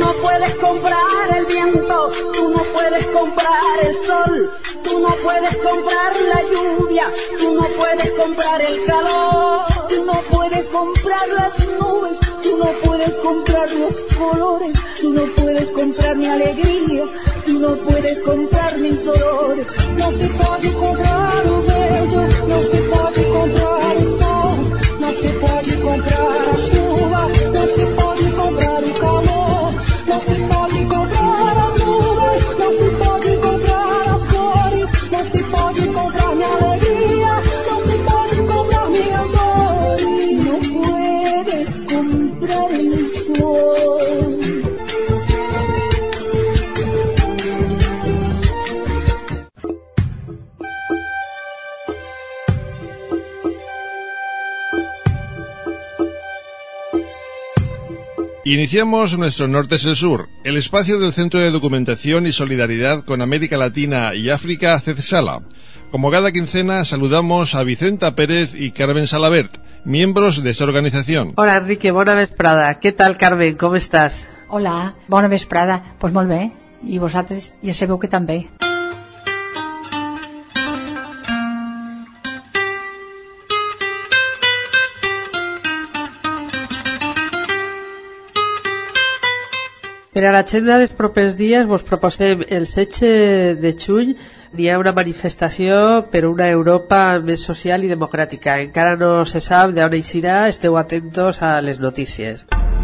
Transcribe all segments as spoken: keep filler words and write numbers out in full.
no puedes comprar el viento, tú no puedes comprar el sol, tú no puedes comprar la lluvia, tú no puedes comprar el calor, tú no puedes comprar las nubes, tú no puedes comprar los colores, tú no puedes comprar mi alegría, tú no puedes comprar mis dolores. No se puede comprar o bello, no se pode comprar o sol, não se pode comprar a chuva, não se pode comprar o calor, não se pode comprar as nuvens, não se pode comprar as cores, não se pode comprar minha alegria, não se pode comprar minhas dores, não puedes comprar el sol. Iniciamos nuestro Norte es el Sur, el espacio del Centro de Documentación y Solidaridad con América Latina y África, CEDSALA. Como cada quincena, saludamos a Vicenta Pérez y Carmen Salabert, miembros de esta organización. Hola, Enrique, bona vesprada. ¿Qué tal, Carmen? ¿Cómo estás? Hola, bona vesprada. Pues molt bé. I vosaltres ja sabeu que també. Per a l'agenda dels propers dies vos proposem el setze de juny hi ha una manifestació per una Europa més social i democràtica. Encara no se sap d'on eixirà, esteu atentos a les notícies.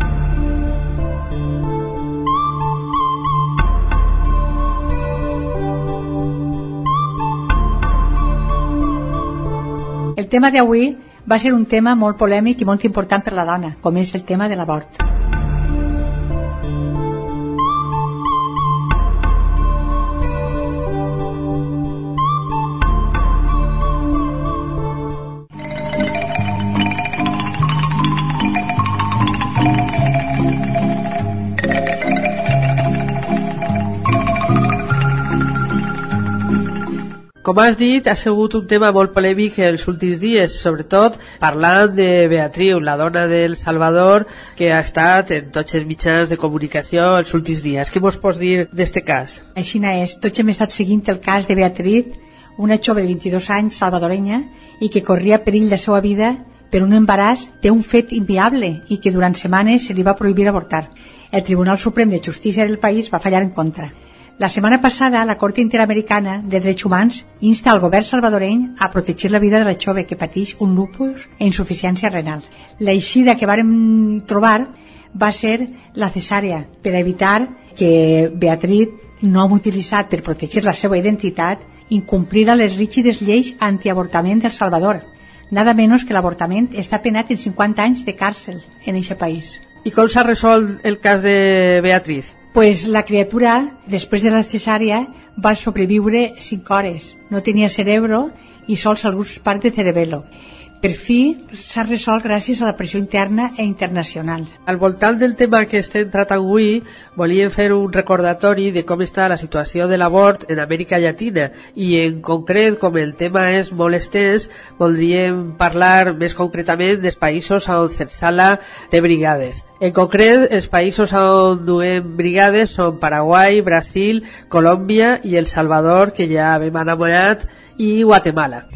El tema d'avui va ser un tema molt polèmic i molt important per la dona, com és el tema de l'avort. Com has dit, ha sigut un tema molt polèmic els últims dies, sobretot parlant de Beatriu, la dona del Salvador, que ha estat en tots els mitjans de comunicació els últims dies. Què mos pots dir d'este cas? Així és, tots hem estat seguint el cas de Beatriz, una jove de vint-i-dos anys salvadorenya i que corria perill de la seva vida per un embaràs té un fet inviable i que durant setmanes se li va prohibir avortar. El Tribunal Suprem de Justícia del país va fallar en contra. La setmana passada, la Cort Interamericana de Drets Humans insta al govern salvadoreny a protegir la vida de la jove que pateix un lupus e insuficiència renal. La eixida que vàrem trobar va ser la cesària, per evitar que Beatriz no hem utilitzat per protegir la seva identitat incomplida les rígides lleis antiavortament del Salvador. Nada menys que l'avortament està penat en cinquanta anys de càrcel en aquest país. I com s'ha resolt el cas de Beatriz? Pues la criatura, després de la cesària, va sobreviure cinc hores. No tenia cerebro i sols alguns parts de cerebelo. Per fi s'ha resolt gràcies a la pressió interna i internacional. Al voltant del tema que estem tratant avui, volíem fer un recordatori de com està la situació de l'avort en Amèrica Llatina i en concret, com el tema és molt estès, voldríem parlar més concretament dels països on CEDSALA té brigades. En concret, els països on duem brigades són Paraguai, Brasil, Colòmbia i El Salvador, que ja hem anomenat, i Guatemala.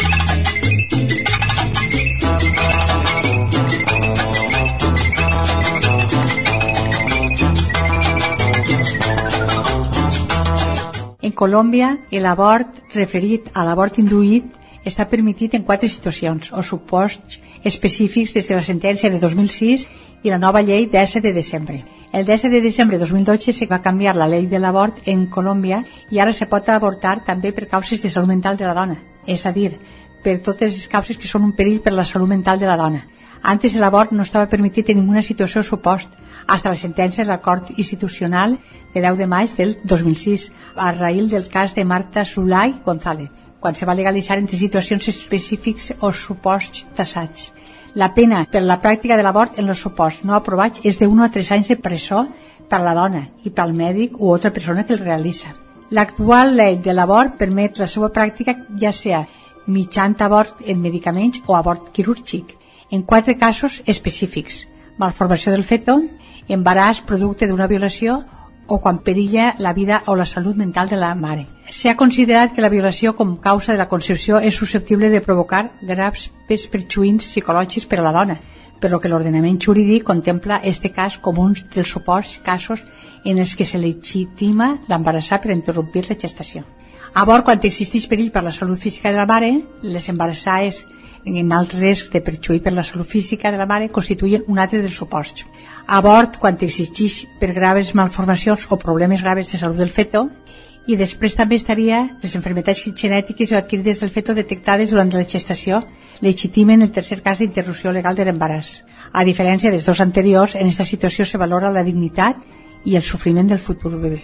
En Colòmbia, l'avort referit a l'avort induït està permitit en quatre situacions o suposts específics des de la sentència de dos mil sis i la nova llei disset de desembre. El disset de desembre de dos mil dotze se va canviar la llei de l'avort en Colòmbia i ara se pot avortar també per causes de salut mental de la dona, és a dir, per totes les causes que són un perill per la salut mental de la dona. Antes l'avort no estava permitit en ninguna situació o supost, hasta la sentència de la Cort Institucional de deu de maig del dos mil sis, a raïl del cas de Marta Zulay González, quan se va legalitzar entre situacions específics o suposts tassats. La pena per la pràctica de l'avort en els suposts no aprovats és d'un a tres anys de presó per la dona i pel mèdic o altra persona que el realitza. L'actual llei de l'avort permet la seva pràctica ja sea mitjançant avort en medicaments o avort quirúrgic, en quatre casos específics: malformació del feto, embaràs producte d'una violació o quan perilla la vida o la salut mental de la mare. S'ha considerat que la violació com causa de la concepció és susceptible de provocar graves perjuís psicològics per a la dona, per lo que l'ordenament jurídic contempla este cas com un dels suports casos en els que se legitima l'embarassar per interrompir la gestació. Llavors, quan existeix perill per la salut física de la mare, les embarassades en alt risc de perjuí per la salut física de la mare constituïen un altre dels suports. Abort quan existeix per graves malformacions o problemes graves de salut del feto, i després també estaria les enfermetats genètiques o adquirides del feto detectades durant la gestació legitimen el tercer cas d'interrupció legal de l'embaràs. A diferència dels dos anteriors, en aquesta situació se valora la dignitat i el sofriment del futur bebè.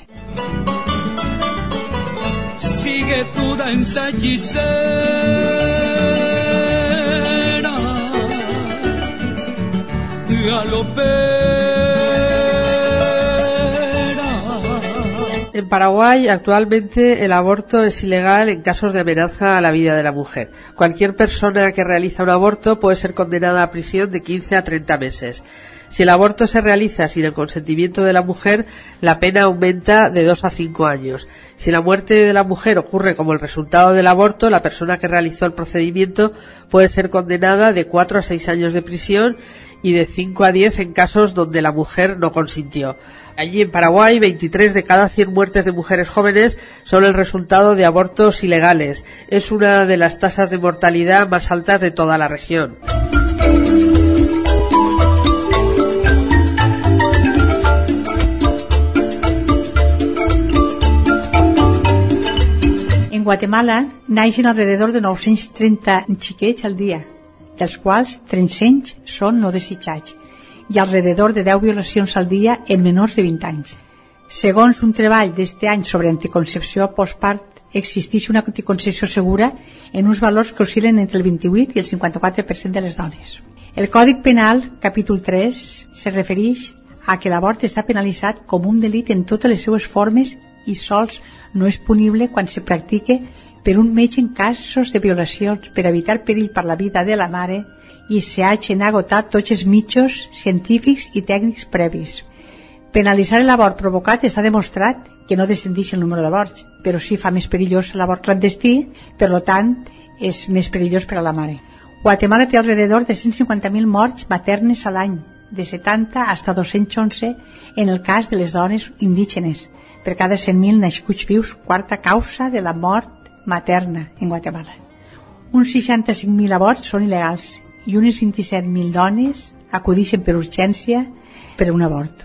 Sigue tu danza hechicera, galopera. En Paraguay, actualmente, el aborto es ilegal en casos de amenaza a la vida de la mujer. Cualquier persona que realiza un aborto puede ser condenada a prisión de quince a treinta meses. Si el aborto se realiza sin el consentimiento de la mujer, la pena aumenta de dos a cinco años. Si la muerte de la mujer ocurre como el resultado del aborto, la persona que realizó el procedimiento puede ser condenada de cuatro a seis años de prisión y de cinco a diez en casos donde la mujer no consintió. Allí en Paraguay, veintitrés de cada cien muertes de mujeres jóvenes son el resultado de abortos ilegales. Es una de las tasas de mortalidad más altas de toda la región. En Guatemala naixen alrededor de nou-cents trenta xiquets al dia, dels quals tres-cents són no desitjats, i alrededor de deu violacions al dia en menors de vint anys. Segons un treball d'este any sobre anticoncepció postpart, existeix una anticoncepció segura en uns valors que oscil·len entre el vint-i-vuit i el cinquanta-quatre per cent de les dones. El Còdic Penal, capítol tres, se refereix a que l'abort està penalitzat com un delit en totes les seues formes i sols no és punible quan se practique per un metge en casos de violacions per evitar perill per la vida de la mare i s'hagin agotat tots els mitjans científics i tècnics previs. Penalitzar l'abort provocat està demostrat que no descendeix el número d'aborts, però sí fa més perillós l'abort clandestí, per tant és més perillós per a la mare. Guatemala té alrededor de cent cinquanta mil morts maternes a l'any, de setanta fins a dos-cents onze en el cas de les dones indígenes, per cada cent mil nascuts vius, quarta causa de la mort materna en Guatemala. Uns seixanta-cinc mil aborts són il·legals i unes vint-i-set mil dones acudeixen per urgència per un abort.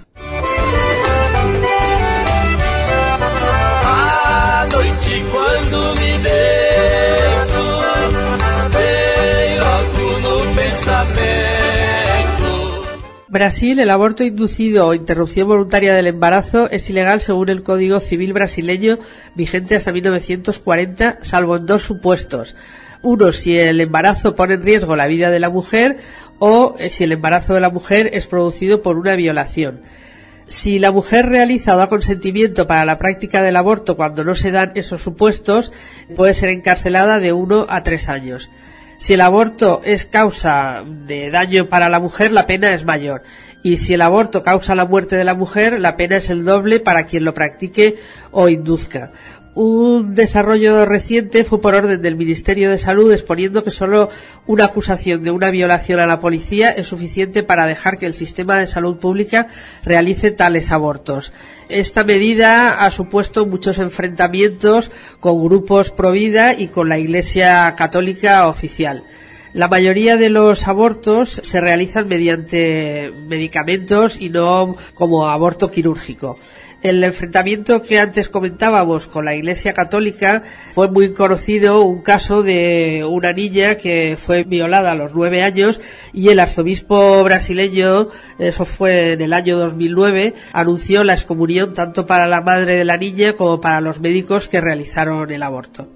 A noite quando me deito, veio algo no pensamento. Brasil, el aborto inducido o interrupción voluntaria del embarazo es ilegal según el Código Civil brasileño vigente hasta mil novecientos cuarenta, salvo en dos supuestos. Uno, si el embarazo pone en riesgo la vida de la mujer o si el embarazo de la mujer es producido por una violación. Si la mujer realiza o da consentimiento para la práctica del aborto cuando no se dan esos supuestos, puede ser encarcelada de uno a tres años. Si el aborto es causa de daño para la mujer, la pena es mayor. Y si el aborto causa la muerte de la mujer, la pena es el doble para quien lo practique o induzca. Un desarrollo reciente fue por orden del Ministerio de Salud, exponiendo que solo una acusación de una violación a la policía es suficiente para dejar que el sistema de salud pública realice tales abortos. Esta medida ha supuesto muchos enfrentamientos con grupos pro vida y con la Iglesia Católica oficial. La mayoría de los abortos se realizan mediante medicamentos y no como aborto quirúrgico. El enfrentamiento que antes comentábamos con la Iglesia Católica fue muy conocido, un caso de una niña que fue violada a los nueve años y el arzobispo brasileño, eso fue en el año dos mil nueve, anunció la excomunión tanto para la madre de la niña como para los médicos que realizaron el aborto.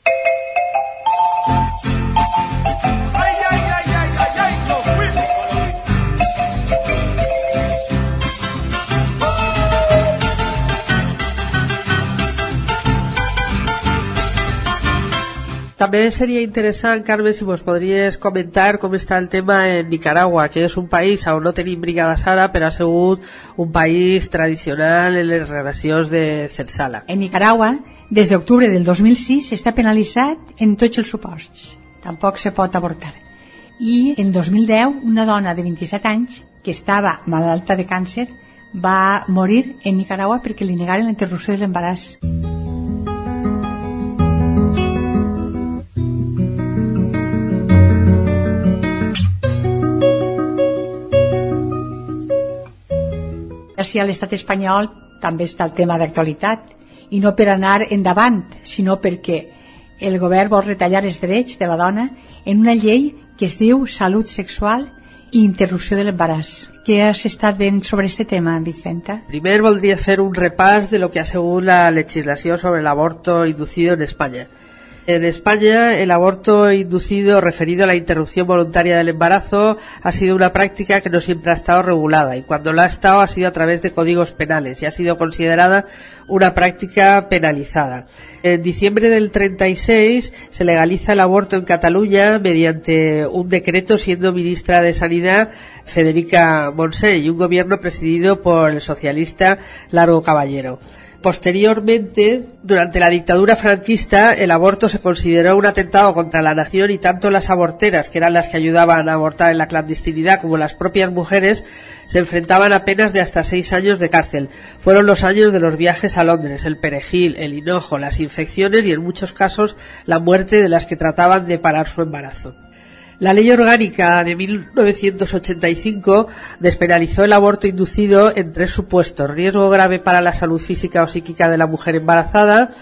També seria interessant, Carmen, si mos podries comentar com està el tema en Nicaragua, que és un país on no tenim brigada Sara, però ha sigut un país tradicional en les relacions de Censala. En Nicaragua, des d'octubre del dos mil sis, està penalitzat en tots els suports. Tampoc se pot avortar. I en dos mil deu, una dona de vint-i-set anys, que estava malalta de càncer, va morir en Nicaragua perquè li negaren la interrupció de l'embaràs. Si a l'estat espanyol també està el tema d'actualitat, i no per anar endavant, sinó perquè el govern vol retallar els drets de la dona en una llei que es diu Salut Sexual i Interrupció de l'Embaràs. Què has estat veient sobre este tema, Vicenta? Primer voldria fer un repàs de lo que ha sigut la legislació sobre el aborto inducido en España. En España, el aborto inducido referido a la interrupción voluntaria del embarazo ha sido una práctica que no siempre ha estado regulada, y cuando lo ha estado ha sido a través de códigos penales y ha sido considerada una práctica penalizada. En diciembre del treinta y seis se legaliza el aborto en Cataluña mediante un decreto, siendo ministra de Sanidad Federica Montseny, y un gobierno presidido por el socialista Largo Caballero. Posteriormente, durante la dictadura franquista, el aborto se consideró un atentado contra la nación, y tanto las aborteras, que eran las que ayudaban a abortar en la clandestinidad, como las propias mujeres, se enfrentaban a penas de hasta seis años de cárcel. Fueron los años de los viajes a Londres, el perejil, el hinojo, las infecciones y, en muchos casos, la muerte de las que trataban de parar su embarazo. La Ley Orgánica de mil novecientos ochenta y cinco despenalizó el aborto inducido en tres supuestos: riesgo grave para la salud física o psíquica de la mujer embarazada,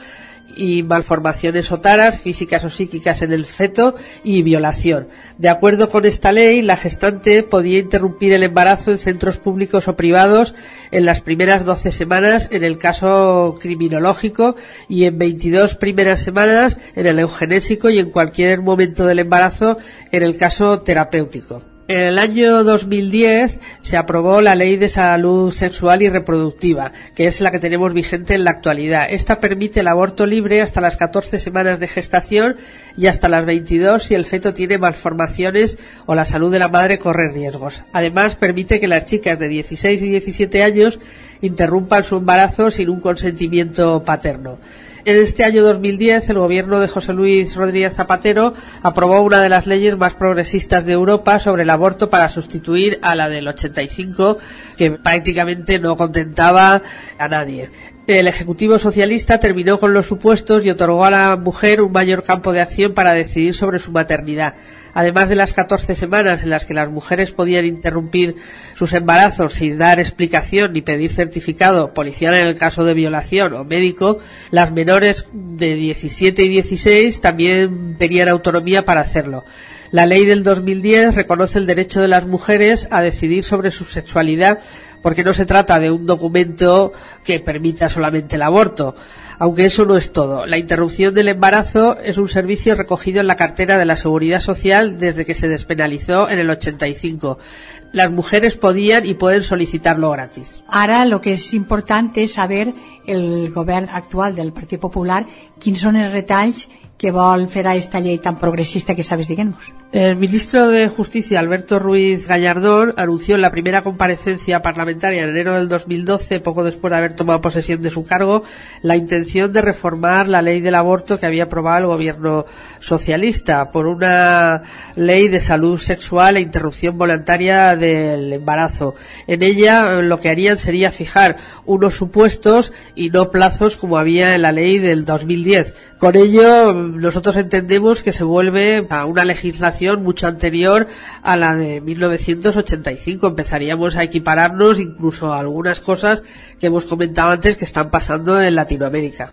y malformaciones o taras físicas o psíquicas en el feto, y violación. De acuerdo con esta ley, la gestante podía interrumpir el embarazo en centros públicos o privados en las primeras doce semanas en el caso criminológico, y en veintidós primeras semanas en el eugenésico, y en cualquier momento del embarazo en el caso terapéutico. En el año dos mil diez se aprobó la Ley de Salud Sexual y Reproductiva, que es la que tenemos vigente en la actualidad. Esta permite el aborto libre hasta las catorce semanas de gestación y hasta las veintidós si el feto tiene malformaciones o la salud de la madre corre riesgos. Además, permite que las chicas de dieciséis y diecisiete años interrumpan su embarazo sin un consentimiento paterno. En este año dos mil diez, el gobierno de José Luis Rodríguez Zapatero aprobó una de las leyes más progresistas de Europa sobre el aborto, para sustituir a la del ochenta y cinco, que prácticamente no contentaba a nadie. El Ejecutivo socialista terminó con los supuestos y otorgó a la mujer un mayor campo de acción para decidir sobre su maternidad. Además de las catorce semanas en las que las mujeres podían interrumpir sus embarazos sin dar explicación ni pedir certificado policial en el caso de violación o médico, las menores de diecisiete y dieciséis también tenían autonomía para hacerlo. La ley del dos mil diez reconoce el derecho de las mujeres a decidir sobre su sexualidad, porque no se trata de un documento que permita solamente el aborto. Aunque eso no es todo. La interrupción del embarazo es un servicio recogido en la cartera de la Seguridad Social desde que se despenalizó en el ochenta y cinco. Las mujeres podían y pueden solicitarlo gratis. Ara lo que és important és saber el govern actual del Partit Popular quins són els retalls que vol fer a esta llei tan progresista que sabes, diguem-nos. El ministro de Justicia, Alberto Ruiz Gallardón, anunció en la primera comparecencia parlamentaria en enero del dos mil doce, poco después de haber tomado posesión de su cargo, la intención de reformar la ley del aborto que había aprobado el gobierno socialista por una ley de salud sexual e interrupción voluntaria del embarazo. En ella lo que harían sería fijar unos supuestos y no plazos como había en la ley del dos mil diez. Con ello, nosotros entendemos que se vuelve a una legislación mucho anterior a la de mil novecientos ochenta y cinco. Empezaríamos a equipararnos incluso a algunas cosas que hemos comentado antes que están pasando en Latinoamérica.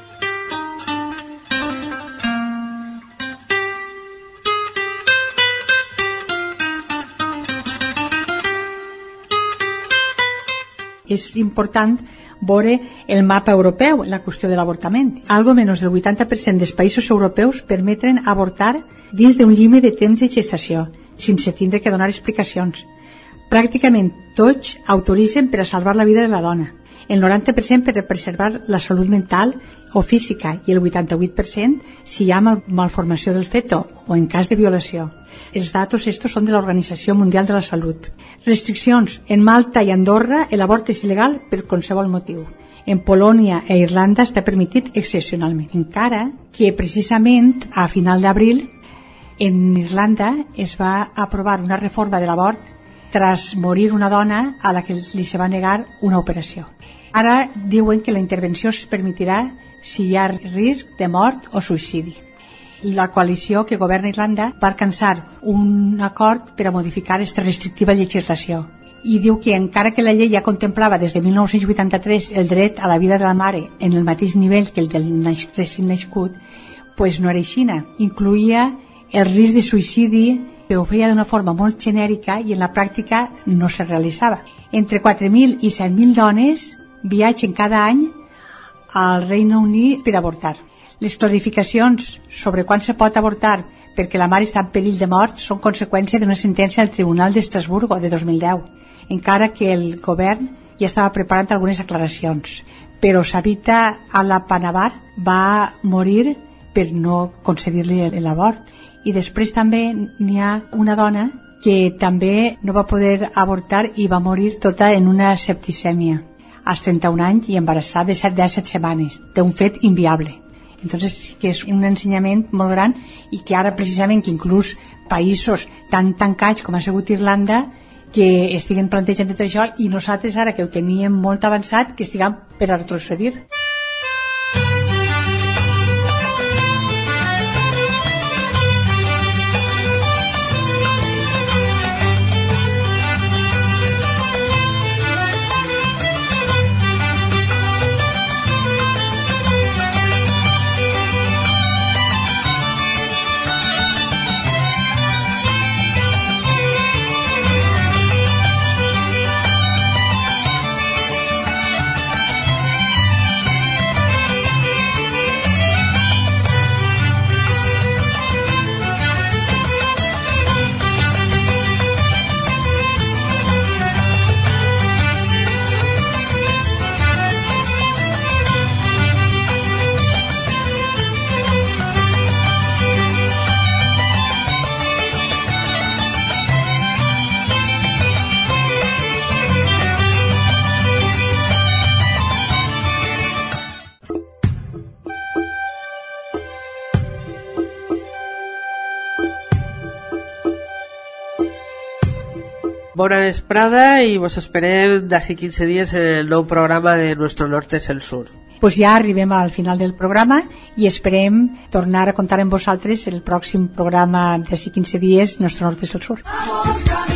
És important veure el mapa europeu, la qüestió de l'avortament. Algo menys del vuitanta per cent dels països europeus permeten avortar dins d'un límit de temps de gestació, sense tindre que donar explicacions. Pràcticament tots autoritzen per a salvar la vida de la dona. el noranta per cent per preservar la salut mental o física i el vuitanta-vuit per cent si hi ha mal malformació del feto o en cas de violació. Els datos estos són de l'Organització Mundial de la Salut. Restriccions. En Malta i Andorra l'abort és il·legal per qualsevol motiu. En Polònia e Irlanda està permitit excepcionalment. Encara que precisament a final d'abril en Irlanda es va aprovar una reforma de l'abort tras morir una dona a la que li se va negar una operació. Ara diuen que la intervenció es permetirà si hi ha risc de mort o suïcidi. La coalició que governa Irlanda va alcançar un acord per a modificar aquesta restrictiva legislació i diu que encara que la llei ja contemplava des de mil nou-cents vuitanta-tres el dret a la vida de la mare en el mateix nivell que el del recent nascut, pues no era així. Incluïa el risc de suïcidi, però ho feia d'una forma molt genèrica i en la pràctica no se realitzava. Entre quatre mil i set mil dones viatgen cada any al Regne Unit per avortar. Les clarificacions sobre quan se pot avortar perquè la mare està en perill de mort són conseqüència d'una sentència del Tribunal d'Estrasburgo de dos mil deu, encara que el govern ja estava preparant algunes aclaracions. Però Savita Alapanavar va morir per no concedir-li l'abort. I després també n'hi ha una dona que també no va poder avortar i va morir tota en una septicèmia als trenta-un anys i embarassada de set a set setmanes, d'un fet inviable. Entonces sí que és un ensenyament molt gran i que ara precisament que inclús països tan tancats com ha sigut Irlanda que estiguen plantejant tot això i nosaltres ara que ho teníem molt avançat que estiguem per a retrocedir. Bona vesprada i vos esperem d'ací quinze dies en el nou programa de Nuestro Norte es el Sur. Pues ja arribem al final del programa i esperem tornar a contar amb vosaltres el pròxim programa d'ací quinze dies, Nuestro Norte es el Sur.